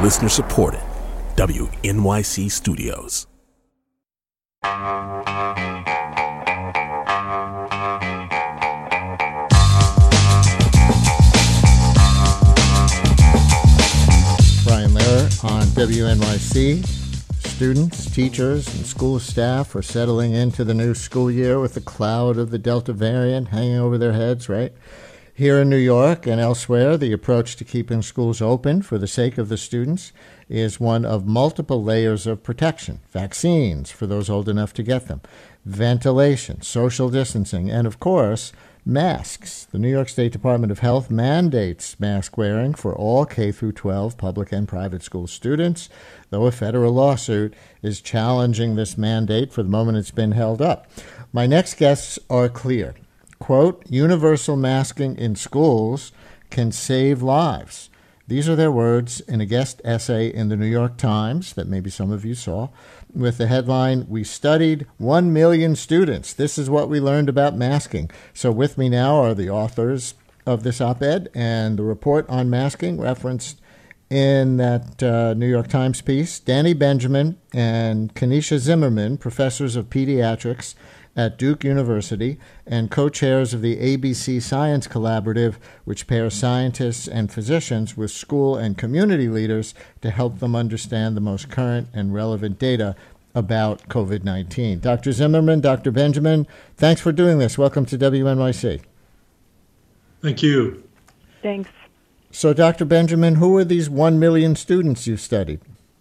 Listener supported. WNYC Studios. Brian Lehrer on WNYC. Students, teachers, and school staff are settling into the new school year with the cloud of the Delta variant hanging over their heads, right? Here in New York and elsewhere, the approach to keeping schools open for the sake of the students is one of multiple layers of protection. Vaccines for those old enough to get them, ventilation, social distancing, and of course, masks. The New York State Department of Health mandates mask wearing for all K-12 public and private school students, though a federal lawsuit is challenging this mandate. For the moment, it's been held up. My next guests are clear. Quote, universal masking in schools can save lives. These are their words in a guest essay in the New York Times that maybe some of you saw, with the headline, "We studied 1 million students. This is what we learned about masking." So with me now are the authors of this op-ed and the report on masking referenced in that New York Times piece. Danny Benjamin and Kenesha Zimmerman, professors of pediatrics at Duke University and co-chairs of the ABC Science Collaborative, which pairs scientists and physicians with school and community leaders to help them understand the most current and relevant data about COVID-19. Dr. Zimmerman, Dr. Benjamin, thanks for doing this. Welcome to WNYC. Thank you. Thanks. So, Dr. Benjamin, who are these 1 million students you studied?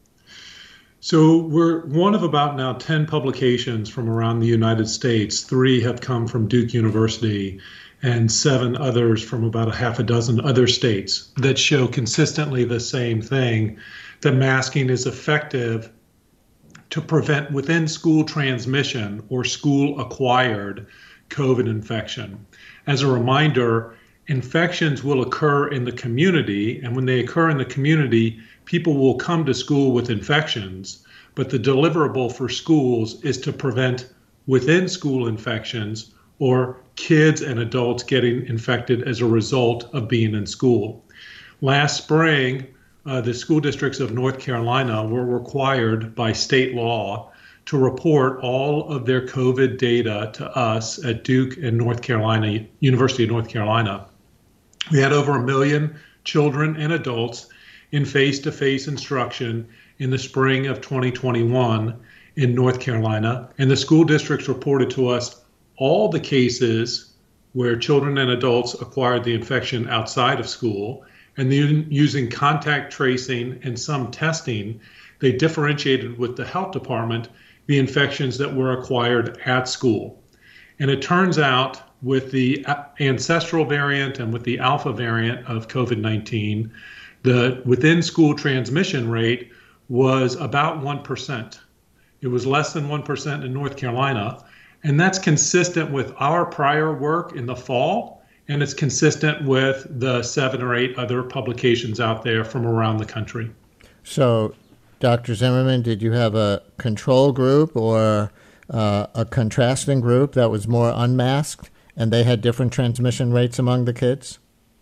So we're one of about now 10 publications from around the United States. 3 have come from Duke University and 7 others from about a half a dozen other states that show consistently the same thing, that masking is effective to prevent within school transmission or school acquired COVID infection. As a reminder, infections will occur in the community, and when they occur in the community, people will come to school with infections, but the deliverable for schools is to prevent within school infections or kids and adults getting infected as a result of being in school. Last spring, the school districts of North Carolina were required by state law to report all of their COVID data to us at Duke and University of North Carolina. We had over 1 million children and adults in face-to-face instruction in the spring of 2021 in North Carolina, and the school districts reported to us all the cases where children and adults acquired the infection outside of school, and then using contact tracing and some testing, they differentiated with the health department the infections that were acquired at school. And it turns out with the ancestral variant and with the alpha variant of COVID-19, the within school transmission rate was about 1%. It was less than 1% in North Carolina, and that's consistent with our prior work in the fall, and it's consistent with the 7 or 8 other publications out there from around the country. So, Dr. Zimmerman, did you have a control group or a contrasting group that was more unmasked, and they had different transmission rates among the kids?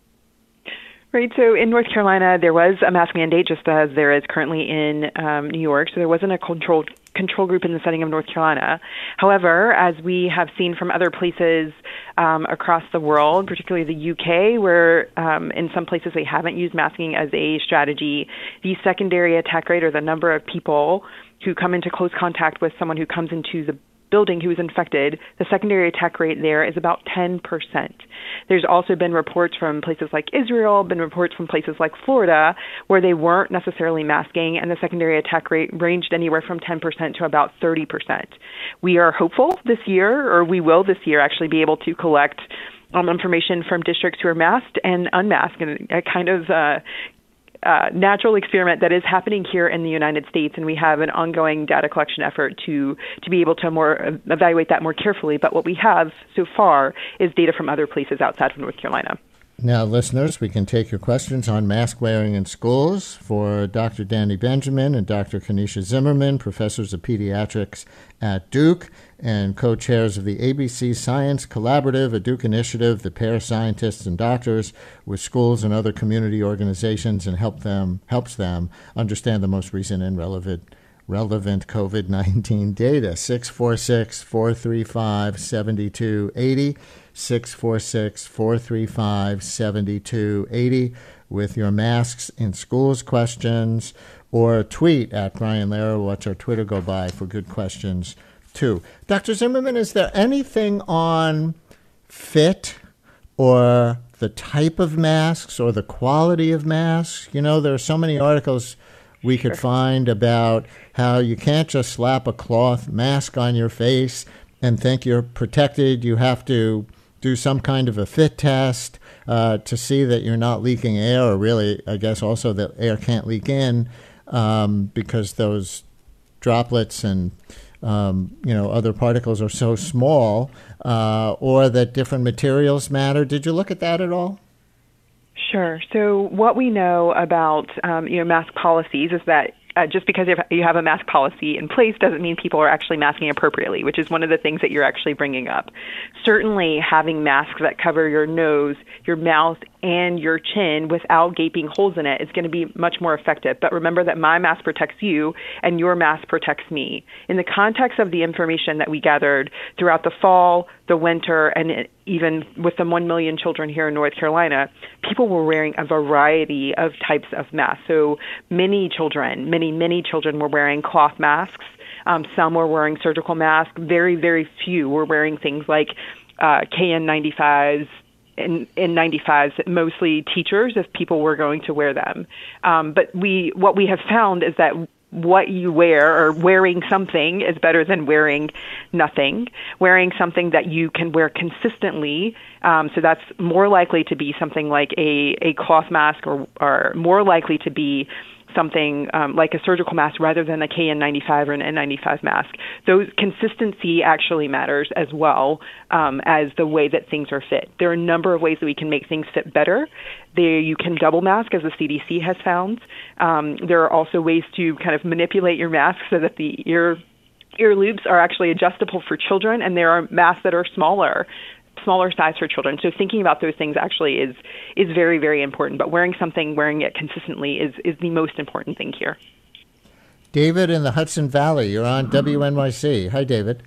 Right. So in North Carolina, there was a mask mandate, just as there is currently in New York. So there wasn't a control group in the setting of North Carolina. However, as we have seen from other places across the world, particularly the UK, where in some places they haven't used masking as a strategy, the secondary attack rate, or the number of people who come into close contact with someone who comes into the building who is infected, the secondary attack rate there is about 10%. There's also been reports from places like Israel, been reports from places like Florida, where they weren't necessarily masking, and the secondary attack rate ranged anywhere from 10% to about 30%. We are hopeful this year, or we will this year actually be able to collect information from districts who are masked and unmasked, and a kind of natural experiment that is happening here in the United States, and we have an ongoing data collection effort to be able to evaluate that more carefully. But what we have so far is data from other places outside of North Carolina. Now, listeners, we can take your questions on mask wearing in schools for Dr. Danny Benjamin and Dr. Kanisha Zimmerman, professors of pediatrics at Duke and co-chairs of the ABC Science Collaborative, a Duke initiative that pairs scientists and doctors with schools and other community organizations and helps them understand the most recent and relevant COVID-19 data. 646-435-7280. 646-435-7280 with your masks in schools questions, or tweet at Brian Lehrer. Watch our Twitter go by for good questions too. Dr. Zimmerman, is there anything on fit or the type of masks or the quality of masks? You know, there are so many articles we could find about how you can't just slap a cloth mask on your face and think you're protected. You have to do some kind of a fit test to see that you're not leaking air, or really, I guess, also that air can't leak in because those droplets and other particles are so small, or that different materials matter. Did you look at that at all? Sure. So what we know about mask policies is that just because you have a mask policy in place doesn't mean people are actually masking appropriately, which is one of the things that you're actually bringing up. Certainly, having masks that cover your nose, your mouth, and your chin without gaping holes in it is going to be much more effective. But remember that my mask protects you and your mask protects me. In the context of the information that we gathered throughout the fall, the winter, and even with the 1 million children here in North Carolina, people were wearing a variety of types of masks. So many children were wearing cloth masks. Some were wearing surgical masks. Very, very few were wearing things like KN95s, N95s, mostly teachers, if people were going to wear them. But what we have found is that what you wear, or wearing something, is better than wearing nothing. Wearing something that you can wear consistently, so that's more likely to be something like a cloth mask, or more likely to be something like a surgical mask rather than a KN95 or an N95 mask. Those consistency actually matters as well as the way that things are fit. There are a number of ways that we can make things fit better. You can double mask, as the CDC has found. There are also ways to kind of manipulate your mask so that the ear loops are actually adjustable for children, and there are masks that are smaller size for children. So thinking about those things actually is very, very important. But wearing it consistently is the most important thing here. David in the Hudson Valley, you're on WNYC. Hi, David.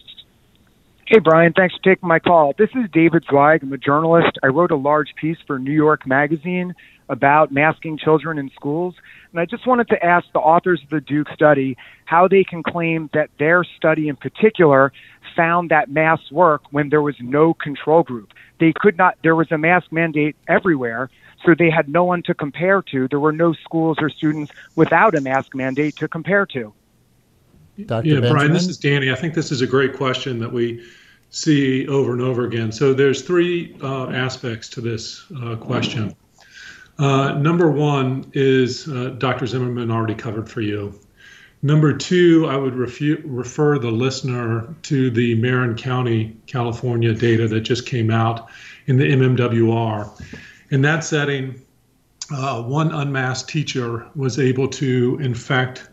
Hey, Brian. Thanks for taking my call. This is David Zweig. I'm a journalist. I wrote a large piece for New York Magazine about masking children in schools. And I just wanted to ask the authors of the Duke study how they can claim that their study in particular found that masks work when there was no control group. There was a mask mandate everywhere, so they had no one to compare to. There were no schools or students without a mask mandate to compare to. Dr. Brian, this is Danny. I think this is a great question that we see over and over again. So there's three aspects to this question. Number one is Dr. Zimmerman already covered for you. Number two, I would refer the listener to the Marin County, California data that just came out in the MMWR. In that setting, one unmasked teacher was able to infect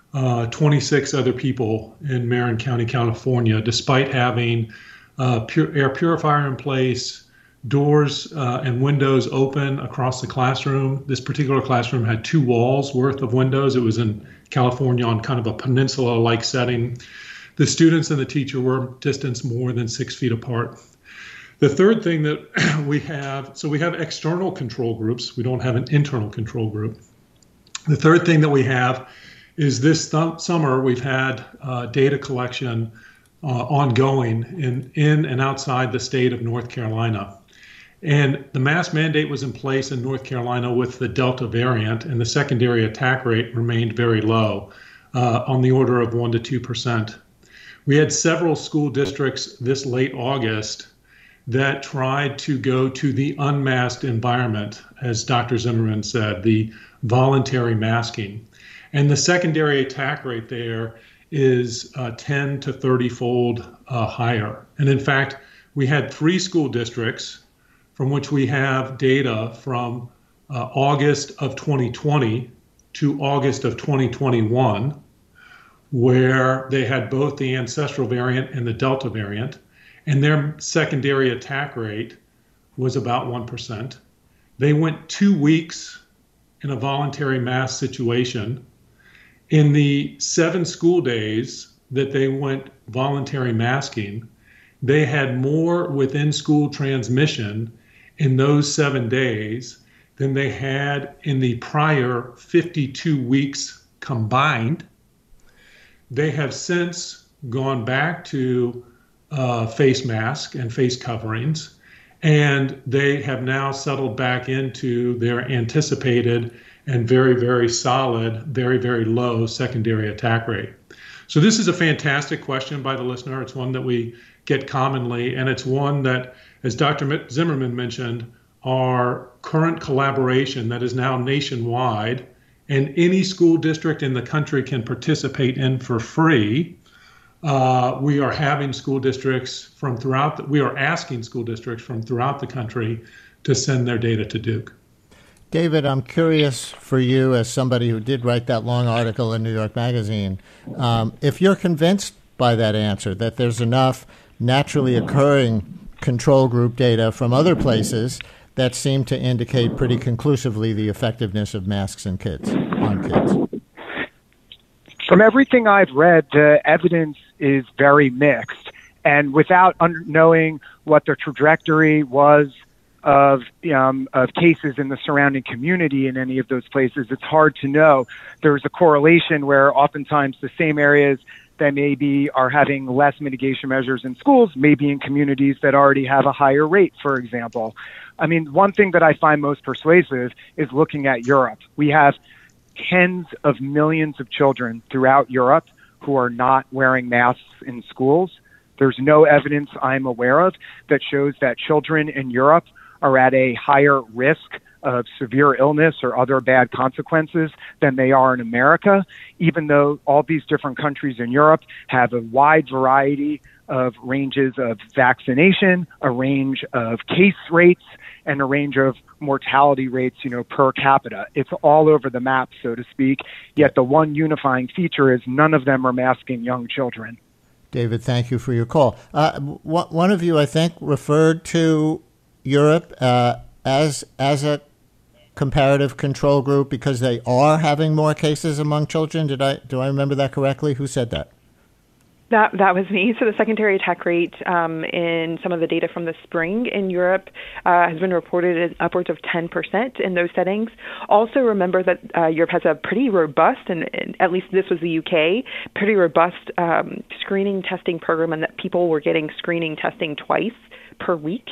26 other people in Marin County, California, despite having air purifier in place, doors and windows open across the classroom. This particular classroom had 2 walls worth of windows. It was in California on kind of a peninsula-like setting. The students and the teacher were distanced more than 6 feet apart. The third thing that we have external control groups. We don't have an internal control group. The third thing that we have is this summer we've had data collection ongoing in and outside the state of North Carolina. And the mask mandate was in place in North Carolina with the Delta variant, and the secondary attack rate remained very low, on the order of 1% to 2%. We had several school districts this late August that tried to go to the unmasked environment, as Dr. Zimmerman said, the voluntary masking. And the secondary attack rate there is 10 to 30-fold higher. And in fact, we had 3 school districts from which we have data from August of 2020 to August of 2021, where they had both the ancestral variant and the Delta variant, and their secondary attack rate was about 1%. They went 2 weeks in a voluntary mask situation. In the 7 school days that they went voluntary masking, they had more within school transmission in those 7 days than they had in the prior 52 weeks combined. They have since gone back to face mask and face coverings, and they have now settled back into their anticipated and very, very solid, very, very low secondary attack rate. So this is a fantastic question by the listener. It's one that we get commonly, and it's one that, as Dr. Zimmerman mentioned, our current collaboration that is now nationwide and any school district in the country can participate in for free. We are having school districts from throughout, we are asking school districts from throughout the country to send their data to Duke. David, I'm curious for you, as somebody who did write that long article in New York Magazine, if you're convinced by that answer, that there's enough naturally occurring control group data from other places that seem to indicate pretty conclusively the effectiveness of masks on kids. From everything I've read, the evidence is very mixed. And without knowing what the trajectory was of cases in the surrounding community in any of those places, it's hard to know. There's a correlation where oftentimes the same areas that maybe are having less mitigation measures in schools, maybe in communities that already have a higher rate, for example. I mean, one thing that I find most persuasive is looking at Europe. We have tens of millions of children throughout Europe who are not wearing masks in schools. There's no evidence I'm aware of that shows that children in Europe are at a higher risk of severe illness or other bad consequences than they are in America, even though all these different countries in Europe have a wide variety of ranges of vaccination, a range of case rates, and a range of mortality rates, per capita. It's all over the map, so to speak, yet the one unifying feature is none of them are masking young children. David, thank you for your call. One of you, I think, referred to Europe as a comparative control group because they are having more cases among children. Do I remember that correctly? Who said that? That was me. So the secondary attack rate in some of the data from the spring in Europe has been reported as upwards of 10% in those settings. Also remember that Europe has a pretty robust, and at least this was the UK, pretty robust screening testing program, and that people were getting screening testing twice per week.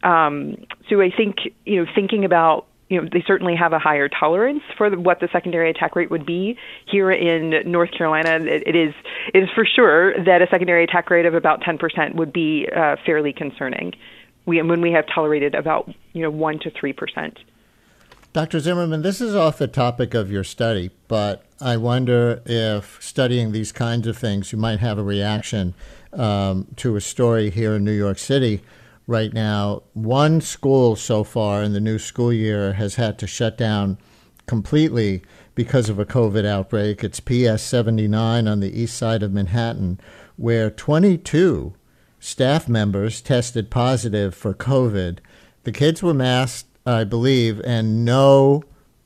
So I think, thinking about, they certainly have a higher tolerance for what the secondary attack rate would be. Here in North Carolina, it is for sure that a secondary attack rate of about 10% would be fairly concerning. When we have tolerated about 1 to 3%. Dr. Zimmerman, this is off the topic of your study, but I wonder if studying these kinds of things, you might have a reaction to a story here in New York City. Right now, one school so far in the new school year has had to shut down completely because of a COVID outbreak. It's PS 79 on the east side of Manhattan, where 22 staff members tested positive for COVID. The kids were masked, I believe, and no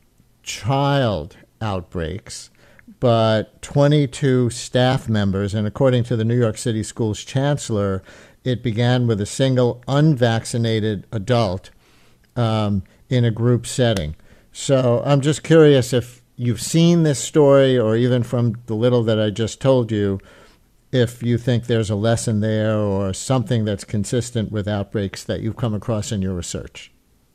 child outbreaks, but 22 staff members. And according to the New York City Schools chancellor, it began with a single unvaccinated adult in a group setting. So I'm just curious if you've seen this story, or even from the little that I just told you, if you think there's a lesson there or something that's consistent with outbreaks that you've come across in your research.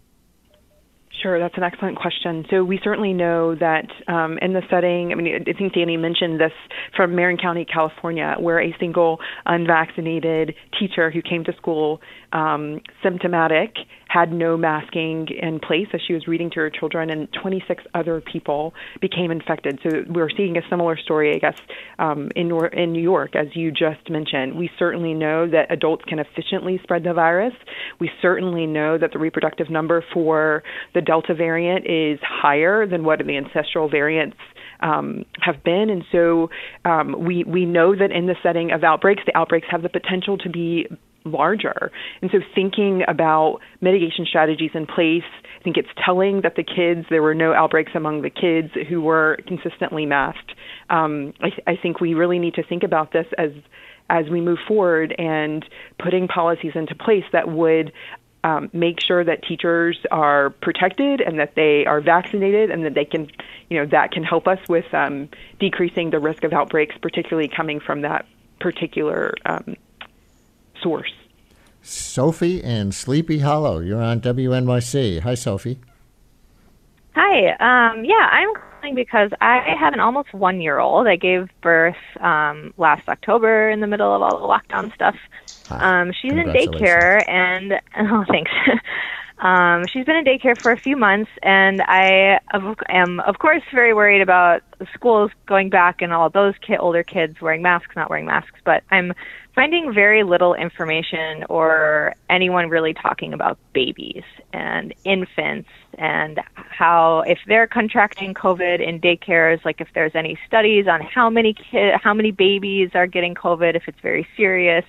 Sure, that's an excellent question. So we certainly know that in the setting, I think Danny mentioned this from Marin County, California, where a single unvaccinated teacher who came to school symptomatic had no masking in place as she was reading to her children, and 26 other people became infected. So we're seeing a similar story, I guess, in New York, as you just mentioned. We certainly know that adults can efficiently spread the virus. We certainly know that the reproductive number for the Delta variant is higher than what the ancestral variants have been. And so we know that in the setting of outbreaks, the outbreaks have the potential to be larger. And so thinking about mitigation strategies in place, I think it's telling that there were no outbreaks among the kids who were consistently masked. I think we really need to think about this as we move forward and putting policies into place that would make sure that teachers are protected and that they are vaccinated, and that they can, that can help us with decreasing the risk of outbreaks, particularly coming from that particular source. Sophie in Sleepy Hollow, you're on WNYC. Hi, Sophie. Hi. I'm calling because I have an almost 1-year-old. I gave birth last October in the middle of all the lockdown stuff. She's in daycare, and thanks. She's been in daycare for a few months, and I am, of course, very worried about schools going back and all of those older kids wearing masks, not wearing masks. But I'm finding very little information or anyone really talking about babies and infants and how, if they're contracting COVID in daycares, like if there's any studies on how many babies are getting COVID, if it's very serious.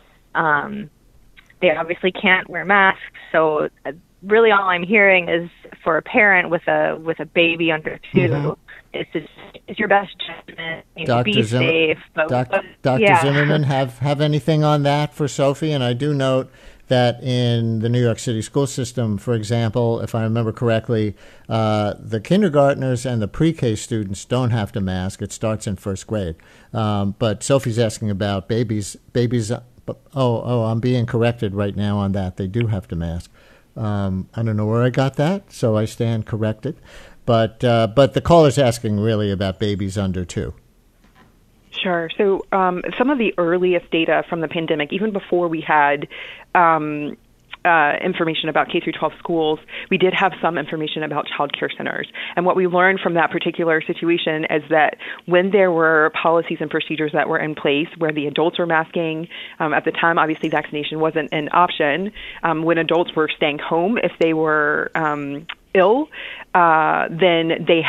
They obviously can't wear masks, so really all I'm hearing is for a parent with a baby under 2, it's your best judgment. Be safe. Dr. Zimmerman, have anything on that for Sophie? And I do note that in the New York City school system, for example, if I remember correctly, the kindergartners and the pre-K students don't have to mask. It starts in first grade. But Sophie's asking about babies. I'm being corrected right now on that. They do have to mask. I don't know where I got that, so I stand corrected. But the caller's asking really about babies under 2. Sure. So some of the earliest data from the pandemic, even before we had information about K through 12 schools, we did have some information about child care centers. And what we learned from that particular situation is that when there were policies and procedures that were in place where the adults were masking, at the time, obviously vaccination wasn't an option. When adults were staying home, if they were ill, then they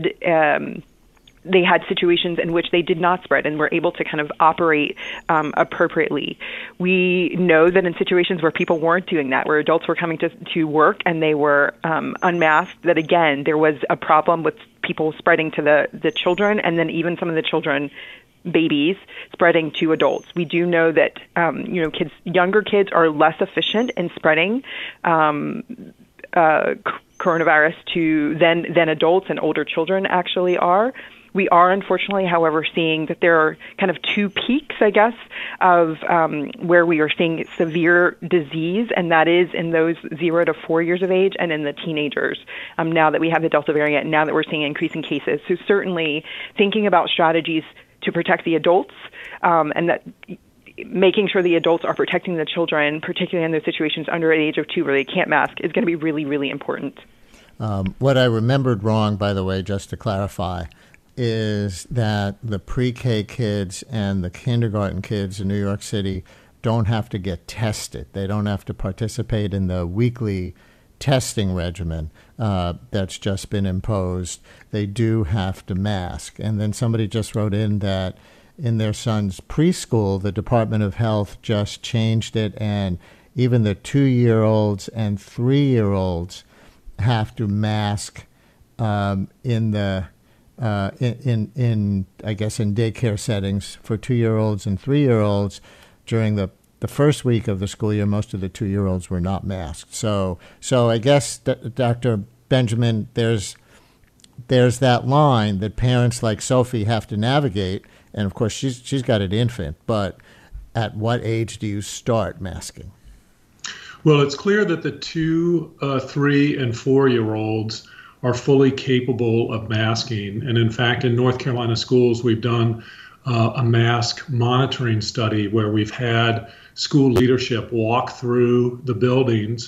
had situations in which they did not spread and were able to kind of operate appropriately. We know that in situations where people weren't doing that, where adults were coming to work and they were unmasked, that again, there was a problem with people spreading to the children, and then even some of the children, babies, spreading to adults. We do know that younger kids are less efficient in spreading coronavirus than adults, and older children actually are. We are unfortunately, however, seeing that there are kind of 2 peaks, I guess, of where we are seeing severe disease, and that is in those 0 to 4 years of age and in the teenagers. Now that we have the Delta variant, now that we're seeing increasing cases. So certainly thinking about strategies to protect the adults, and that making sure the adults are protecting the children, particularly in those situations under the age of 2 where they can't mask, is going to be really, really important. What I remembered wrong, by the way, just to clarify, is that the pre-K kids and the kindergarten kids in New York City don't have to get tested. They don't have to participate in the weekly testing regimen that's just been imposed. They do have to mask. And then somebody just wrote in that in their son's preschool, the Department of Health just changed it, and even the 2-year-olds and 3-year-olds have to mask in daycare settings for 2-year-olds and 3-year-olds during the first week of the school year. Most of the 2-year-olds were not masked. So I guess, Dr. Benjamin, there's that line that parents like Sophie have to navigate. And of course, she's got an infant, but at what age do you start masking? Well, it's clear that the 2, 3, and 4-year-olds are fully capable of masking. And in fact, in North Carolina schools, we've done a mask monitoring study where we've had school leadership walk through the buildings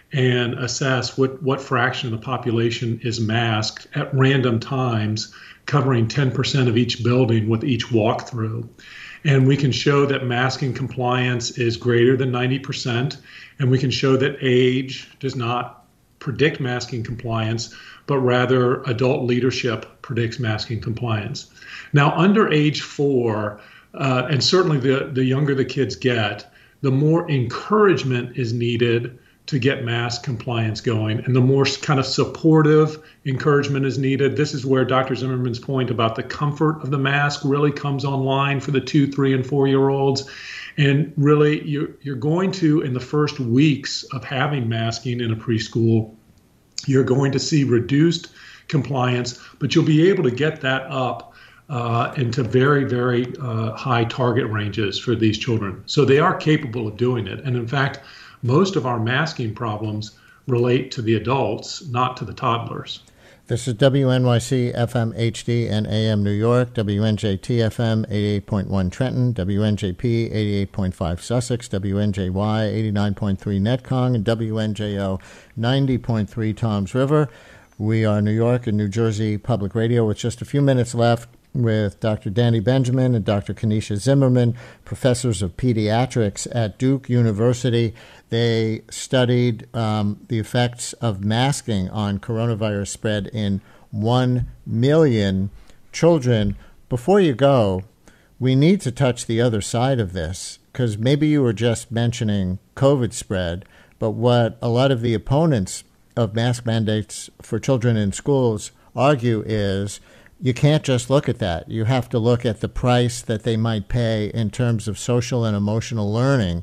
and assess what fraction of the population is masked at random times, covering 10% of each building with each walkthrough. And we can show that masking compliance is greater than 90%, and we can show that age does not predict masking compliance, but rather adult leadership predicts masking compliance. Now, under age 4, and certainly the younger the kids get, the more encouragement is needed to get mask compliance going, and the more kind of supportive encouragement is needed. This is where Dr. Zimmerman's point about the comfort of the mask really comes online for the 2, 3, and 4-year-olds. And really, you're going to, in the first weeks of having masking in a preschool, you're going to see reduced compliance, but you'll be able to get that up into very, very high target ranges for these children. So they are capable of doing it. And in fact, most of our masking problems relate to the adults, not to the toddlers. This is WNYC FM HD and AM New York, WNJT FM 88.1 Trenton, WNJP 88.5 Sussex, WNJY 89.3 Netcong, and WNJO 90.3 Toms River. We are New York and New Jersey Public Radio with just a few minutes left with Dr. Danny Benjamin and Dr. Kenesha Zimmerman, professors of pediatrics at Duke University. They studied the effects of masking on coronavirus spread in 1 million children. Before you go, we need to touch the other side of this, because maybe you were just mentioning COVID spread, but what a lot of the opponents of mask mandates for children in schools argue is you can't just look at that. You have to look at the price that they might pay in terms of social and emotional learning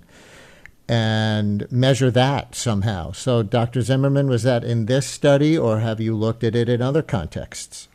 and measure that somehow. So, Dr. Zimmerman, was that in this study, or have you looked at it in other contexts?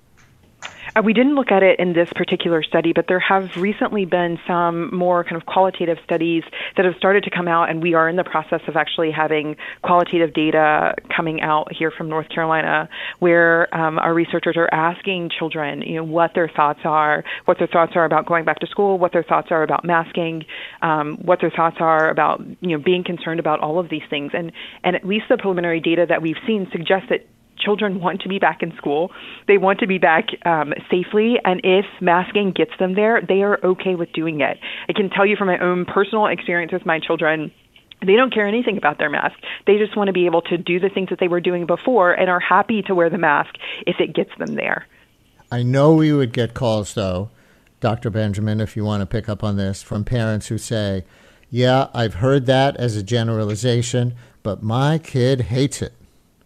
We didn't look at it in this particular study, but there have recently been some more kind of qualitative studies that have started to come out, and we are in the process of actually having qualitative data coming out here from North Carolina, where our researchers are asking children, what their thoughts are about going back to school, what their thoughts are about masking, what their thoughts are about, being concerned about all of these things. And at least the preliminary data that we've seen suggests that children want to be back in school. They want to be back safely, and if masking gets them there, they are okay with doing it. I can tell you from my own personal experience with my children, they don't care anything about their mask. They just want to be able to do the things that they were doing before and are happy to wear the mask if it gets them there. I know we would get calls, though, Dr. Benjamin, if you want to pick up on this, from parents who say, yeah, I've heard that as a generalization, but my kid hates it.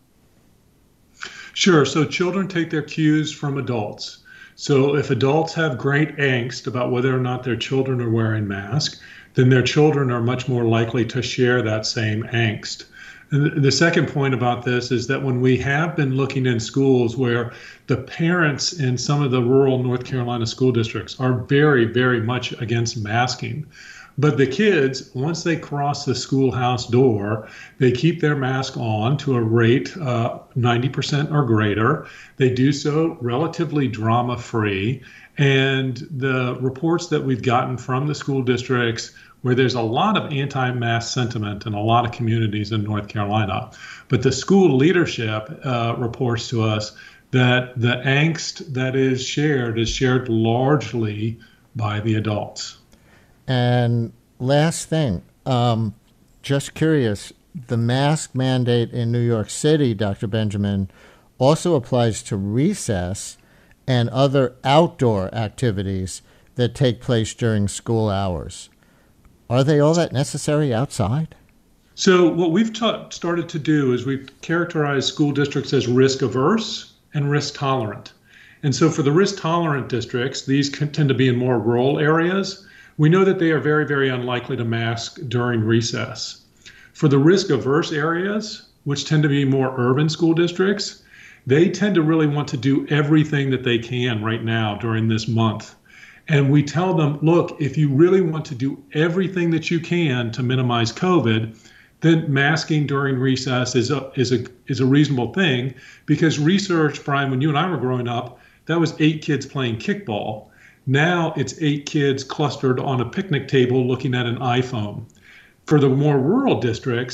Sure. So children take their cues from adults. So if adults have great angst about whether or not their children are wearing masks, then their children are much more likely to share that same angst. And the second point about this is that when we have been looking in schools where the parents in some of the rural North Carolina school districts are very, very much against masking, but the kids, once they cross the schoolhouse door, they keep their mask on to a rate 90% or greater. They do so relatively drama-free. And the reports that we've gotten from the school districts, where there's a lot of anti-mask sentiment in a lot of communities in North Carolina, but the school leadership reports to us that the angst that is shared largely by the adults. And last thing, just curious, the mask mandate in New York City, Dr. Benjamin, also applies to recess and other outdoor activities that take place during school hours. Are they all that necessary outside? So what we've started to do is we've characterized school districts as risk averse and risk tolerant. And so for the risk tolerant districts, these tend to be in more rural areas. We know that they are very, very unlikely to mask during recess. For the risk-averse areas, which tend to be more urban school districts, they tend to really want to do everything that they can right now during this month. And we tell them, look, if you really want to do everything that you can to minimize COVID, then masking during recess is a reasonable thing, because research, Brian, when you and I were growing up, that was 8 kids playing kickball. Now it's 8 kids clustered on a picnic table looking at an iPhone. For the more rural districts,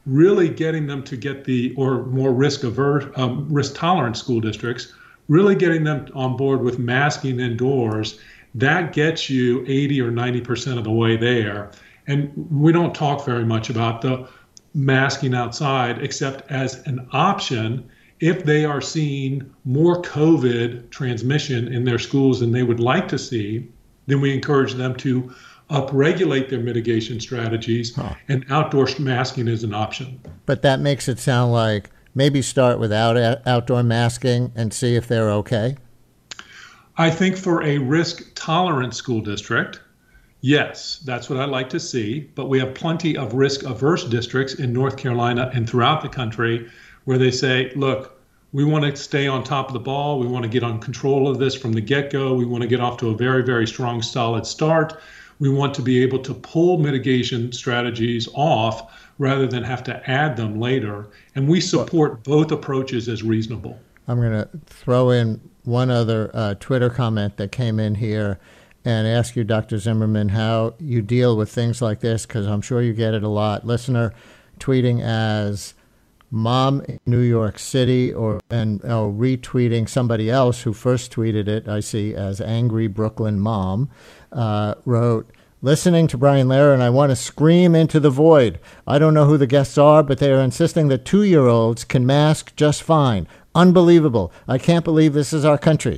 really getting them to get or more risk tolerant school districts, really getting them on board with masking indoors, that gets you 80 or 90% of the way there. And we don't talk very much about the masking outside, except as an option if they are seeing more COVID transmission in their schools than they would like to see. Then we encourage them to upregulate their mitigation strategies, and outdoor masking is an option. But that makes it sound like maybe start without outdoor masking and see if they're okay. I think for a risk-tolerant school district, yes, that's what I'd like to see. But we have plenty of risk-averse districts in North Carolina and throughout the country where they say, look, we want to stay on top of the ball. We want to get on control of this from the get-go. We want to get off to a very, very strong, solid start. We want to be able to pull mitigation strategies off rather than have to add them later. And we support both approaches as reasonable. I'm going to throw in one other Twitter comment that came in here and ask you, Dr. Zimmerman, how you deal with things like this, because I'm sure you get it a lot. Listener tweeting as Mom in New York City and retweeting somebody else who first tweeted it, I see, as Angry Brooklyn Mom, wrote, listening to Brian Lehrer, and I want to scream into the void. I don't know who the guests are, but they are insisting that 2-year-olds can mask just fine. Unbelievable. I can't believe this is our country.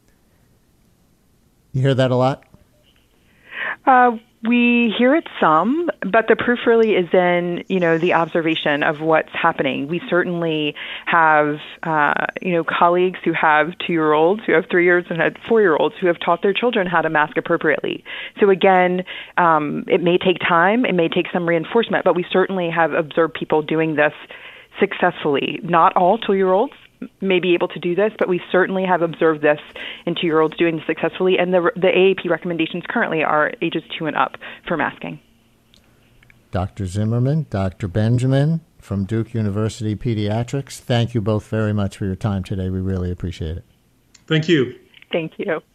You hear that a lot? We hear it some, but the proof really is in, the observation of what's happening. We certainly have, colleagues who have 2-year-olds, who have 3-year-olds, and had 4-year-olds who have taught their children how to mask appropriately. So again, it may take time, it may take some reinforcement, but we certainly have observed people doing this successfully. Not all 2-year-olds may be able to do this, but we certainly have observed this in 2-year-olds doing this successfully, and the AAP recommendations currently are ages 2 and up for masking. Dr. Zimmerman, Dr. Benjamin from Duke University Pediatrics, thank you both very much for your time today. We really appreciate it. Thank you. Thank you.